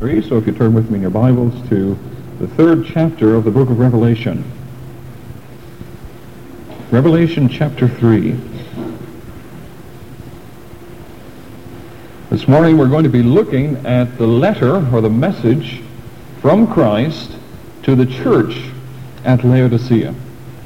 So if you turn with me in your Bibles to the 3rd chapter of the book of Revelation. Revelation chapter 3. This morning we're going to be looking at the letter or the message from Christ to the church at Laodicea.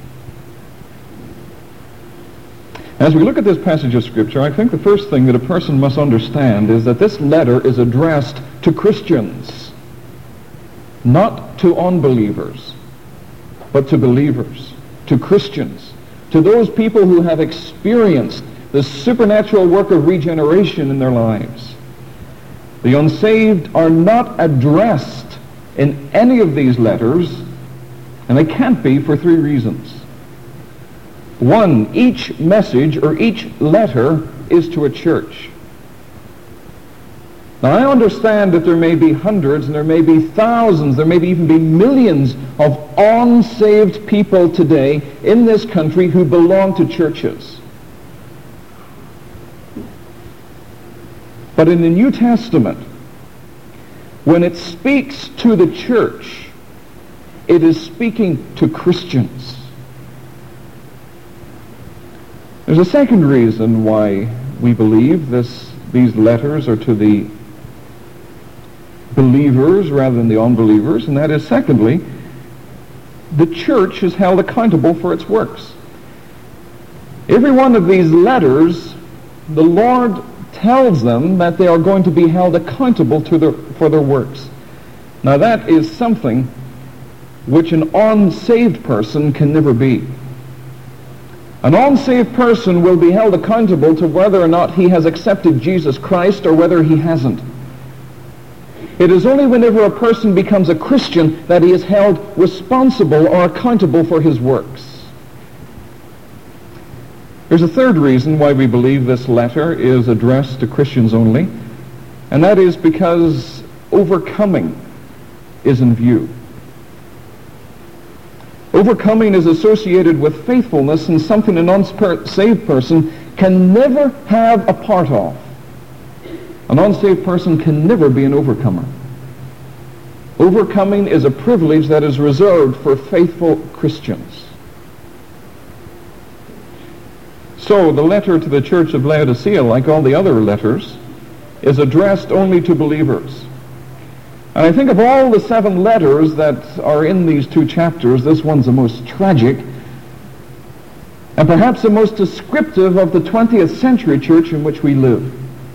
As we look at this passage of Scripture, I think the first thing that a person must understand is that this letter is addressed to Christians, not to unbelievers, but to believers, to Christians, to those people who have experienced the supernatural work of regeneration in their lives. The unsaved are not addressed in any of these letters, and they can't be for 3 reasons. 1, each message or each letter is to a church. Now I understand that there may be hundreds and there may be thousands, there may even be millions of unsaved people today in this country who belong to churches. But in the New Testament, when it speaks to the church, it is speaking to Christians. There's a second reason why we believe these letters are to the believers rather than the unbelievers, and that is, secondly, the church is held accountable for its works. Every one of these letters, the Lord tells them that they are going to be held accountable for their works. Now that is something which an unsaved person can never be. An unsaved person will be held accountable to whether or not he has accepted Jesus Christ or whether he hasn't. It is only whenever a person becomes a Christian that he is held responsible or accountable for his works. There's a third reason why we believe this letter is addressed to Christians only, and that is because overcoming is in view. Overcoming is associated with faithfulness and something an unsaved person can never have a part of. An unsaved person can never be an overcomer. Overcoming is a privilege that is reserved for faithful Christians. So the letter to the church of Laodicea, like all the other letters, is addressed only to believers. And I think of all the 7 letters that are in these 2 chapters, this one's the most tragic and perhaps the most descriptive of the 20th century church in which we live.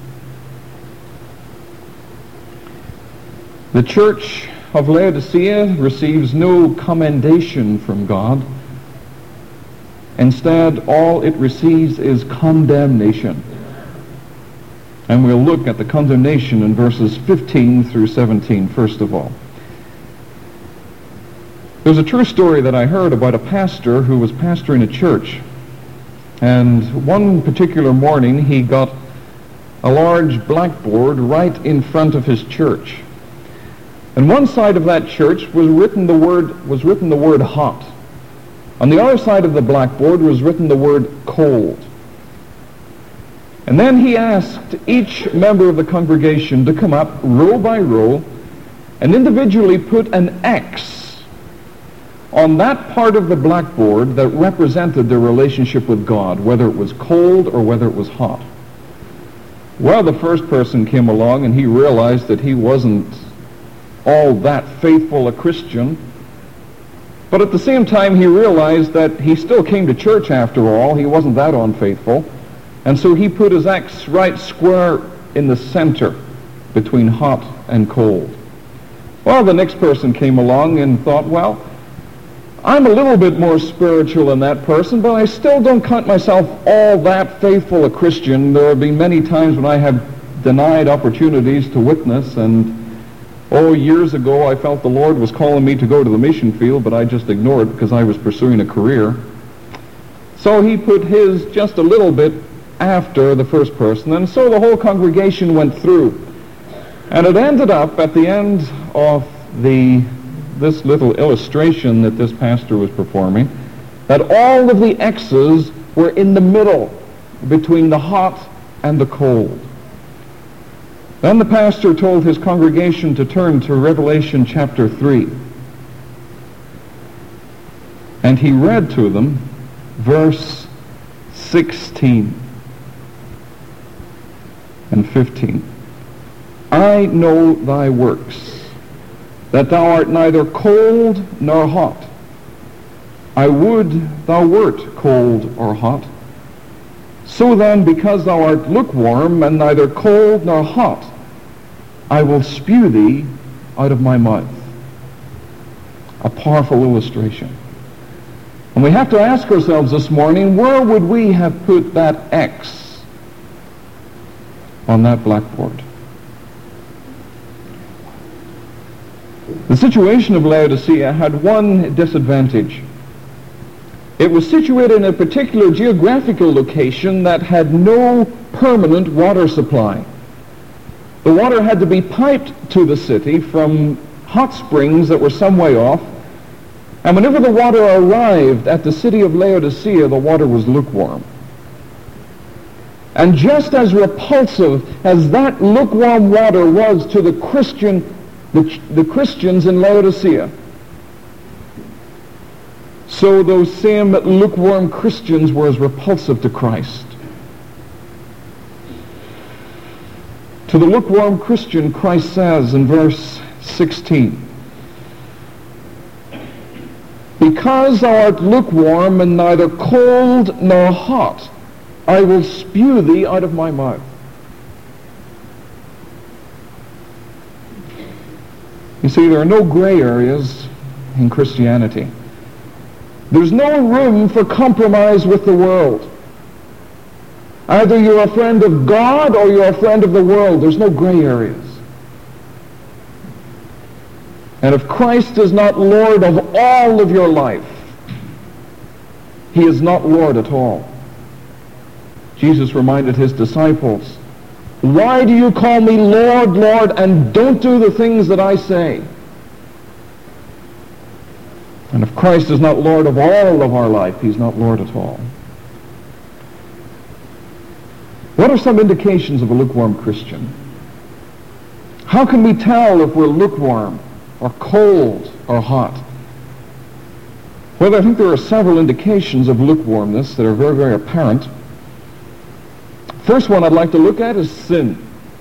The church of Laodicea receives no commendation from God. Instead, all it receives is condemnation. And we'll look at the condemnation in verses 15 through 17 first of all. There's a true story that I heard about a pastor who was pastoring a church. And one particular morning he got a large blackboard right in front of his church. And one side of that church was written the word hot. On the other side of the blackboard was written the word cold. And then he asked each member of the congregation to come up row by row and individually put an X on that part of the blackboard that represented their relationship with God, whether it was cold or whether it was hot. Well, the first person came along and he realized that he wasn't all that faithful a Christian, but at the same time he realized that he still came to church after all. He wasn't that unfaithful. And so he put his X right square in the center between hot and cold. Well, the next person came along and thought, well, I'm a little bit more spiritual than that person, but I still don't count myself all that faithful a Christian. There have been many times when I have denied opportunities to witness, and years ago I felt the Lord was calling me to go to the mission field, but I just ignored it because I was pursuing a career. So he put his just a little bit after the first person, and so the whole congregation went through. And it ended up at the end of this little illustration that this pastor was performing, that all of the X's were in the middle between the hot and the cold. Then the pastor told his congregation to turn to Revelation chapter 3. And he read to them verse 16 and 15. I know thy works, that thou art neither cold nor hot. I would thou wert cold or hot. So then, because thou art lukewarm and neither cold nor hot, I will spew thee out of my mouth. A powerful illustration. And we have to ask ourselves this morning, where would we have put that X on that blackboard? The situation of Laodicea had one disadvantage. It was situated in a particular geographical location that had no permanent water supply. The water had to be piped to the city from hot springs that were some way off, and whenever the water arrived at the city of Laodicea, the water was lukewarm. And just as repulsive as that lukewarm water was to the Christians in Laodicea, so those same lukewarm Christians were as repulsive to Christ. To the lukewarm Christian, Christ says in verse 16, because thou art lukewarm and neither cold nor hot, I will spew thee out of my mouth. You see, there are no gray areas in Christianity. There's no room for compromise with the world. Either you're a friend of God or you're a friend of the world. There's no gray areas. And if Christ is not Lord of all of your life, he is not Lord at all. Jesus reminded his disciples, why do you call me Lord, Lord, and don't do the things that I say? And if Christ is not Lord of all of our life, he's not Lord at all. What are some indications of a lukewarm Christian? How can we tell if we're lukewarm or cold or hot? Well, I think there are several indications of lukewarmness that are very, very apparent. First one I'd like to look at is sin.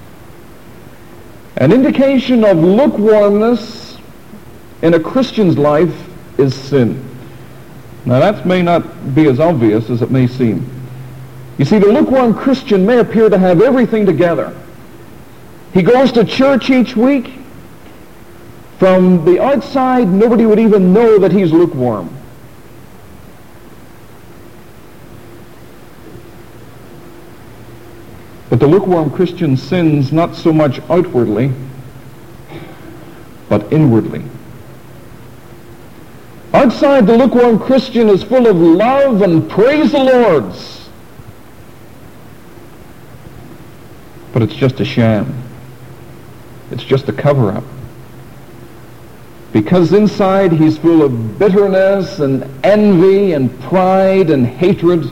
An indication of lukewarmness in a Christian's life is sin. Now that may not be as obvious as it may seem. You see, the lukewarm Christian may appear to have everything together. He goes to church each week. From the outside, nobody would even know that he's lukewarm. But the lukewarm Christian sins not so much outwardly, but inwardly. Outside, the lukewarm Christian is full of love and praise the Lord's. But it's just a sham. It's just a cover-up. Because inside he's full of bitterness and envy and pride and hatred.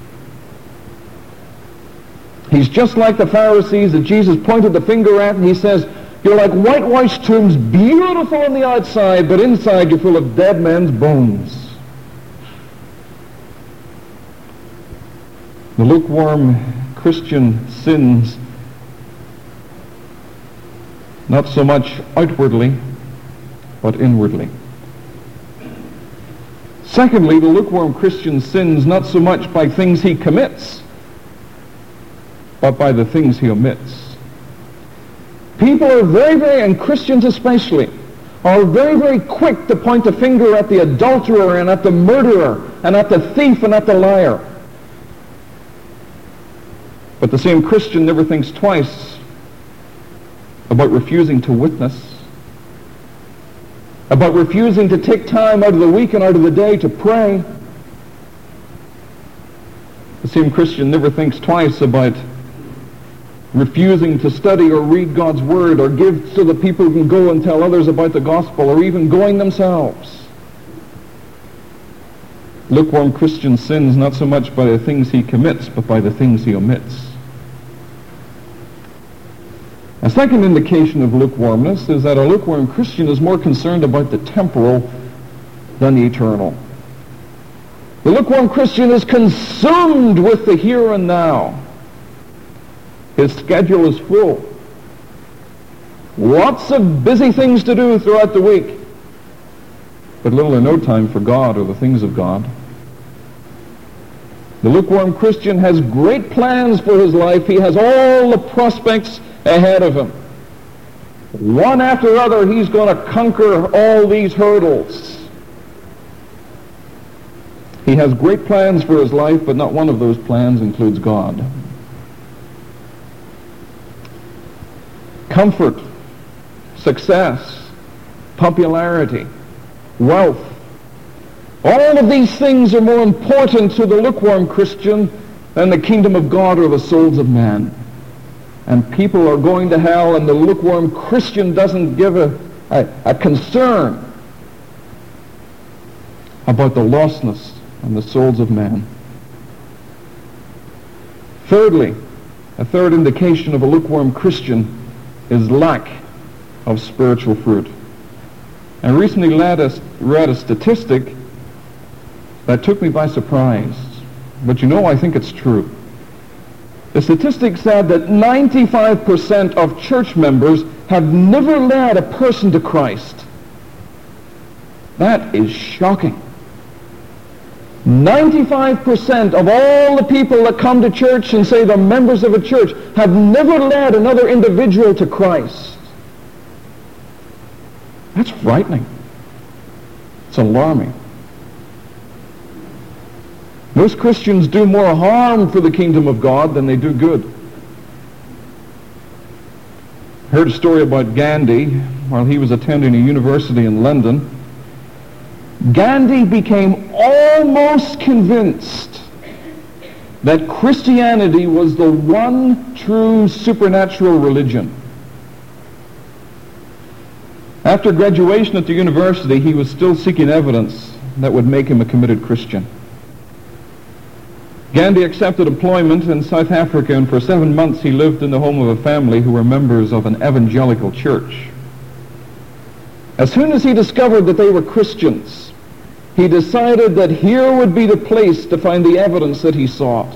He's just like the Pharisees that Jesus pointed the finger at, and he says, you're like whitewashed tombs, beautiful on the outside, but inside you're full of dead men's bones. The lukewarm Christian sins not so much outwardly, but inwardly. Secondly, the lukewarm Christian sins not so much by things he commits, but by the things he omits. People are very, and Christians especially, are very quick to point the finger at the adulterer and at the murderer and at the thief and at the liar. But the same Christian never thinks twice about refusing to witness, about refusing to take time out of the week and out of the day to pray. The same Christian never thinks twice about refusing to study or read God's Word or give so that people can go and tell others about the gospel or even going themselves. Lukewarm Christian sins not so much by the things he commits, but by the things he omits. A second indication of lukewarmness is that a lukewarm Christian is more concerned about the temporal than the eternal. The lukewarm Christian is consumed with the here and now. His schedule is full. Lots of busy things to do throughout the week, but little or no time for God or the things of God. The lukewarm Christian has great plans for his life. He has all the prospects ahead of him. One after the other, he's going to conquer all these hurdles. He has great plans for his life, but not one of those plans includes God. Comfort, success, popularity, wealth, all of these things are more important to the lukewarm Christian than the kingdom of God or the souls of man. And people are going to hell, and the lukewarm Christian doesn't give a concern about the lostness and the souls of man. Thirdly, a third indication of a lukewarm Christian is lack of spiritual fruit. I recently read a statistic that took me by surprise, but I think it's true. The statistic said that 95% of church members have never led a person to Christ. That is shocking. 95% of all the people that come to church and say they're members of a church have never led another individual to Christ. That's frightening. It's alarming. Most Christians do more harm for the kingdom of God than they do good. I heard a story about Gandhi while he was attending a university in London. Gandhi became almost convinced that Christianity was the one true supernatural religion. After graduation at the university, he was still seeking evidence that would make him a committed Christian. Gandhi accepted employment in South Africa, and for 7 months he lived in the home of a family who were members of an evangelical church. As soon as he discovered that they were Christians, he decided that here would be the place to find the evidence that he sought.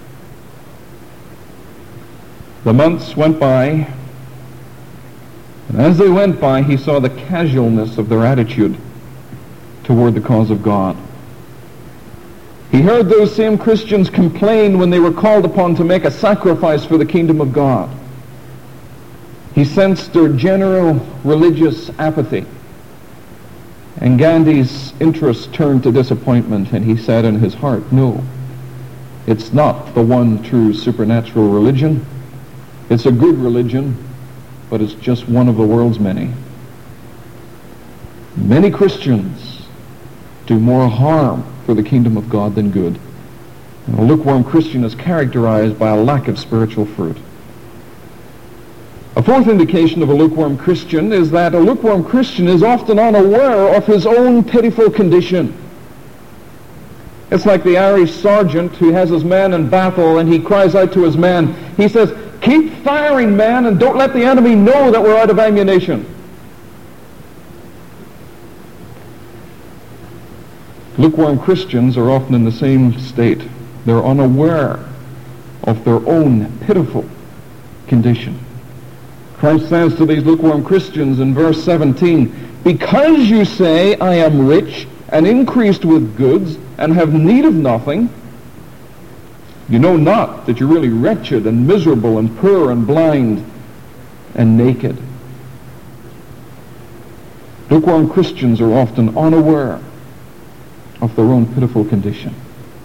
The months went by, and as they went by, he saw the casualness of their attitude toward the cause of God. He heard those same Christians complain when they were called upon to make a sacrifice for the kingdom of God. He sensed their general religious apathy. And Gandhi's interest turned to disappointment, and he said in his heart, no, it's not the one true supernatural religion. It's a good religion, but it's just one of the world's many. Many Christians do more harm for the kingdom of God than good. And a lukewarm Christian is characterized by a lack of spiritual fruit. A fourth indication of a lukewarm Christian is that a lukewarm Christian is often unaware of his own pitiful condition. It's like the Irish sergeant who has his men in battle, and he cries out to his men. He says, "Keep firing, men, and don't let the enemy know that we're out of ammunition." Lukewarm Christians are often in the same state. They're unaware of their own pitiful condition. Christ says to these lukewarm Christians in verse 17, "Because you say, I am rich and increased with goods and have need of nothing, you know not that you're really wretched and miserable and poor and blind and naked." Lukewarm Christians are often unaware of their own pitiful condition.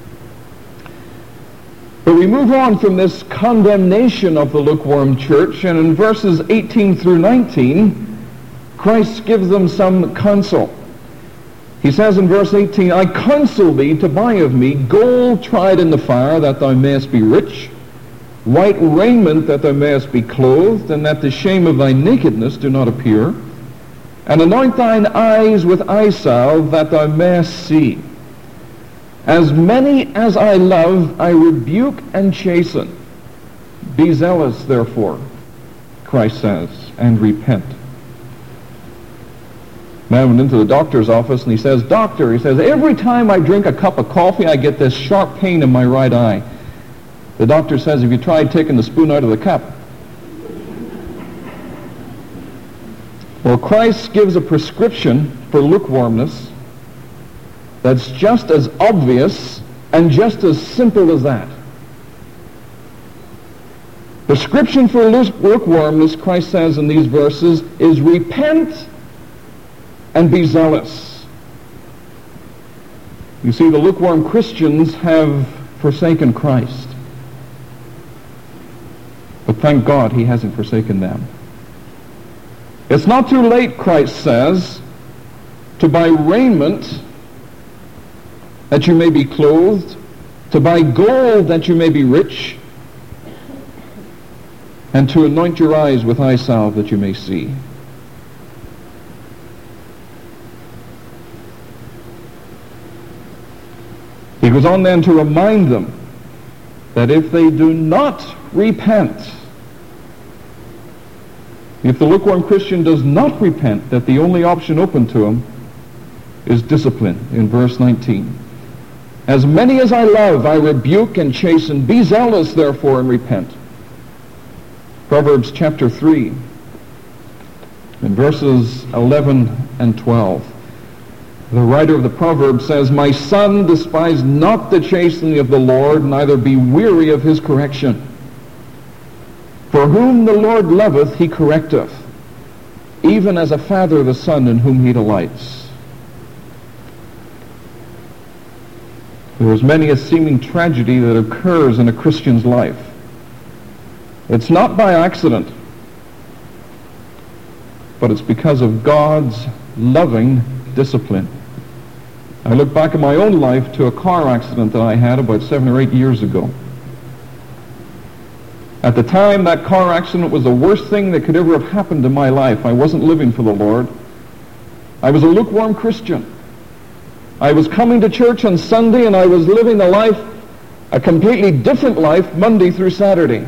But we move on from this condemnation of the lukewarm church, and in verses 18 through 19, Christ gives them some counsel. He says in verse 18, "I counsel thee to buy of me gold tried in the fire, that thou mayest be rich, white raiment, that thou mayest be clothed, and that the shame of thy nakedness do not appear, and anoint thine eyes with eye salve, that thou mayest see. As many as I love, I rebuke and chasten. Be zealous, therefore. Christ says, and repent. Man went into the doctor's office and he says, "Doctor," he says, "every time I drink a cup of coffee, I get this sharp pain in my right eye." The doctor says, "Have you tried taking the spoon out of the cup?" Well, Christ gives a prescription for lukewarmness that's just as obvious and just as simple as that. Prescription for lukewarmness, Christ says in these verses, is repent and be zealous. You see, the lukewarm Christians have forsaken Christ. But thank God he hasn't forsaken them. It's not too late, Christ says, to buy raiment that you may be clothed, to buy gold that you may be rich, and to anoint your eyes with eye salve that you may see. He goes on then to remind them that if they do not repent, if the lukewarm Christian does not repent, that the only option open to him is discipline in verse 19. "As many as I love, I rebuke and chasten. Be zealous, therefore, and repent." Proverbs chapter 3, in verses 11 and 12. The writer of the Proverbs says, "My son, despise not the chastening of the Lord, neither be weary of his correction. For whom the Lord loveth, he correcteth, even as a father the son in whom he delights." There is many a seeming tragedy that occurs in a Christian's life. It's not by accident, but it's because of God's loving discipline. I look back in my own life to a car accident that I had about 7 or 8 years ago. At the time, that car accident was the worst thing that could ever have happened in my life. I wasn't living for the Lord. I was a lukewarm Christian. I was coming to church on Sunday, and I was living a completely different life, Monday through Saturday.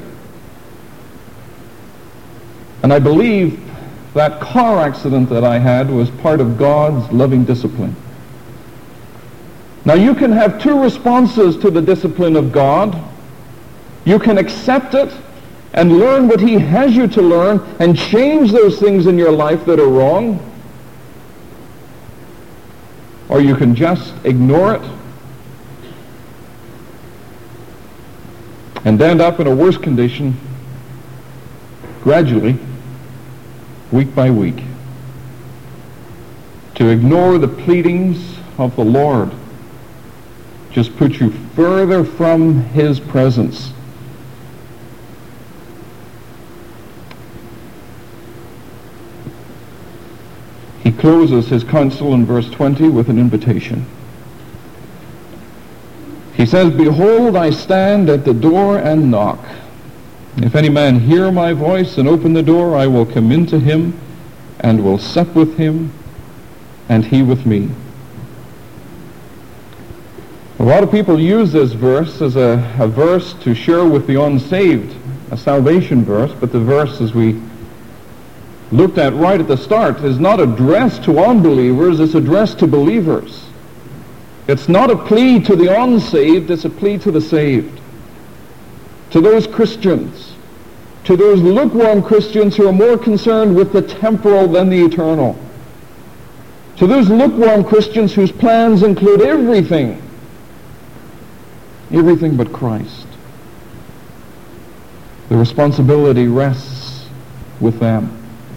And I believe that car accident that I had was part of God's loving discipline. Now, you can have two responses to the discipline of God. You can accept it and learn what he has you to learn and change those things in your life that are wrong. Or you can just ignore it and end up in a worse condition gradually, week by week. To ignore the pleadings of the Lord just puts you further from his presence. He closes his counsel in verse 20 with an invitation. He says, "Behold, I stand at the door and knock. If any man hear my voice and open the door, I will come into him and will sup with him and he with me." A lot of people use this verse as a verse to share with the unsaved, a salvation verse, but the verse, as we looked at right at the start, is not addressed to unbelievers, it's addressed to believers. It's not a plea to the unsaved, it's a plea to the saved. To those Christians, to those lukewarm Christians who are more concerned with the temporal than the eternal. To those lukewarm Christians whose plans include everything but Christ. The responsibility rests with them.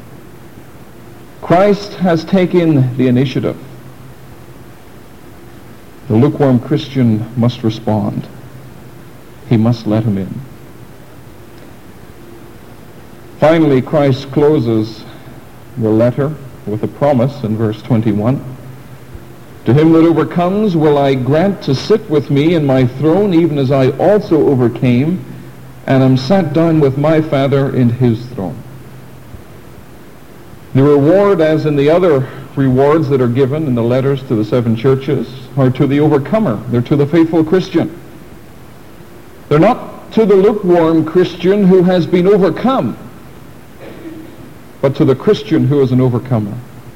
Christ has taken the initiative. The lukewarm Christian must respond. He must let him in. Finally, Christ closes the letter with a promise in verse 21. "To him that overcomes will I grant to sit with me in my throne, even as I also overcame, and am sat down with my Father in his throne." The reward, as in the other rewards that are given in the letters to the 7 churches, are to the overcomer. They're to the faithful Christian. They're not to the lukewarm Christian who has been overcome. but to the Christian who is an overcomer.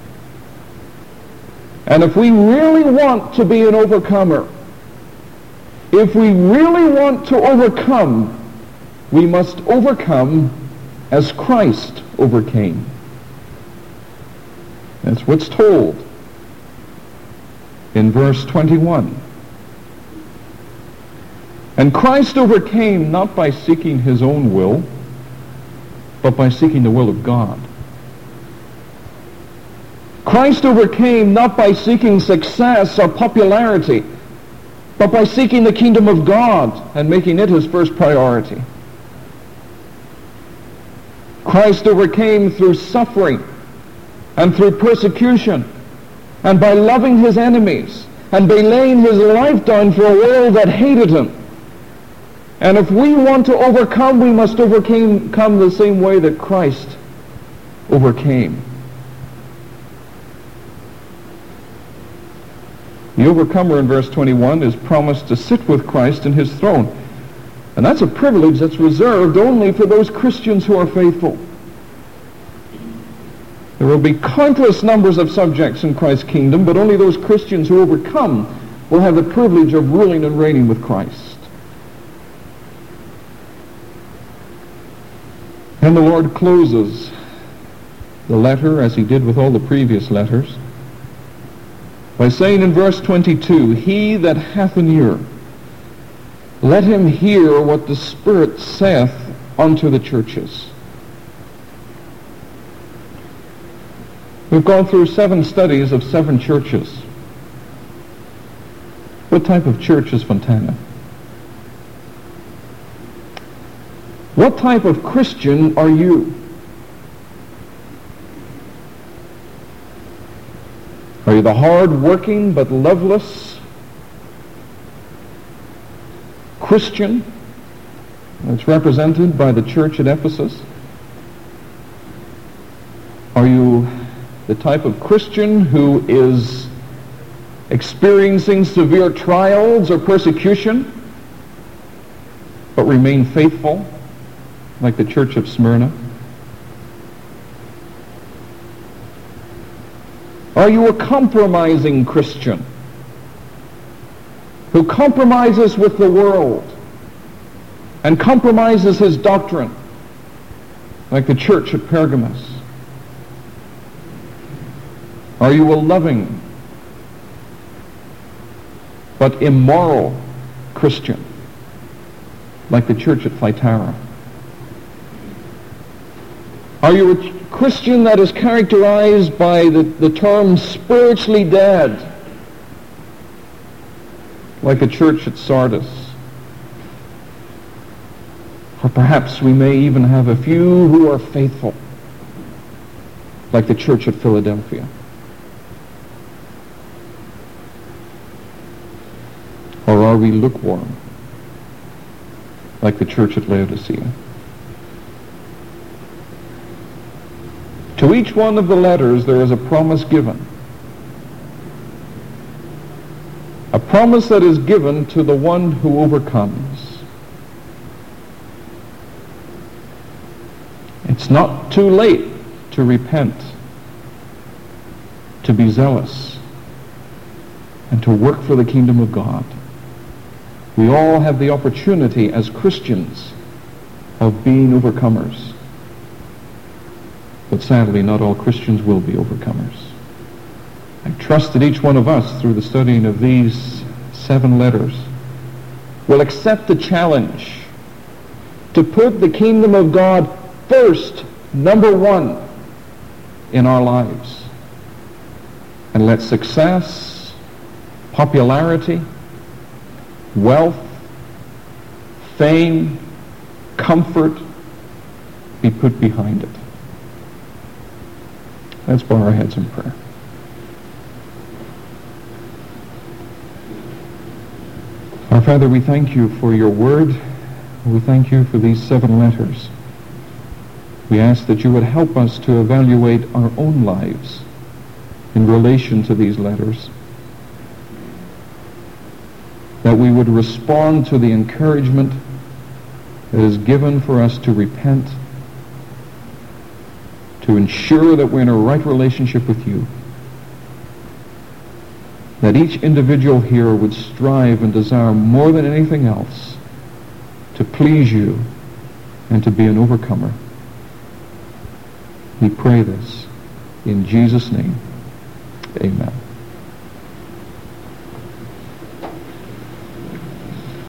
And if we really want to be an overcomer, if we really want to overcome, we must overcome as Christ overcame. That's what's told in verse 21. And Christ overcame not by seeking his own will, but by seeking the will of God. Christ overcame not by seeking success or popularity, but by seeking the kingdom of God and making it his first priority. Christ overcame through suffering and through persecution and by loving his enemies and by laying his life down for a world that hated him. And if we want to overcome, we must overcome the same way that Christ overcame. The overcomer in verse 21 is promised to sit with Christ in his throne. And that's a privilege that's reserved only for those Christians who are faithful. There will be countless numbers of subjects in Christ's kingdom, but only those Christians who overcome will have the privilege of ruling and reigning with Christ. And the Lord closes the letter, as he did with all the previous letters, by saying in verse 22, "He that hath an ear, let him hear what the Spirit saith unto the churches." We've gone through 7 studies of 7 churches. What type of church is Fontana? What type of Christian are you? Are you the hard-working but loveless Christian that's represented by the church at Ephesus? Are you the type of Christian who is experiencing severe trials or persecution but remain faithful, like the church of Smyrna? Are you a compromising Christian who compromises with the world and compromises his doctrine, like the church at Pergamos? Are you a loving but immoral Christian, like the church at Thyatira? Are you a Christian that is characterized by the term spiritually dead, like the church at Sardis? Or perhaps we may even have a few who are faithful, like the church at Philadelphia. Or are we lukewarm, like the church at Laodicea? To each one of the letters there is a promise given. A promise that is given to the one who overcomes. It's not too late to repent, to be zealous, and to work for the kingdom of God. We all have the opportunity as Christians of being overcomers. But sadly, not all Christians will be overcomers. I trust that each one of us, through the studying of these 7 letters, will accept the challenge to put the kingdom of God first, number 1, in our lives. And let success, popularity, wealth, fame, comfort be put behind it. Let's bow our heads in prayer. Our Father, we thank you for your word. We thank you for these 7 letters. We ask that you would help us to evaluate our own lives in relation to these letters, that we would respond to the encouragement that is given for us to repent, to ensure that we're in a right relationship with you. That each individual here would strive and desire more than anything else to please you and to be an overcomer. We pray this in Jesus' name. Amen.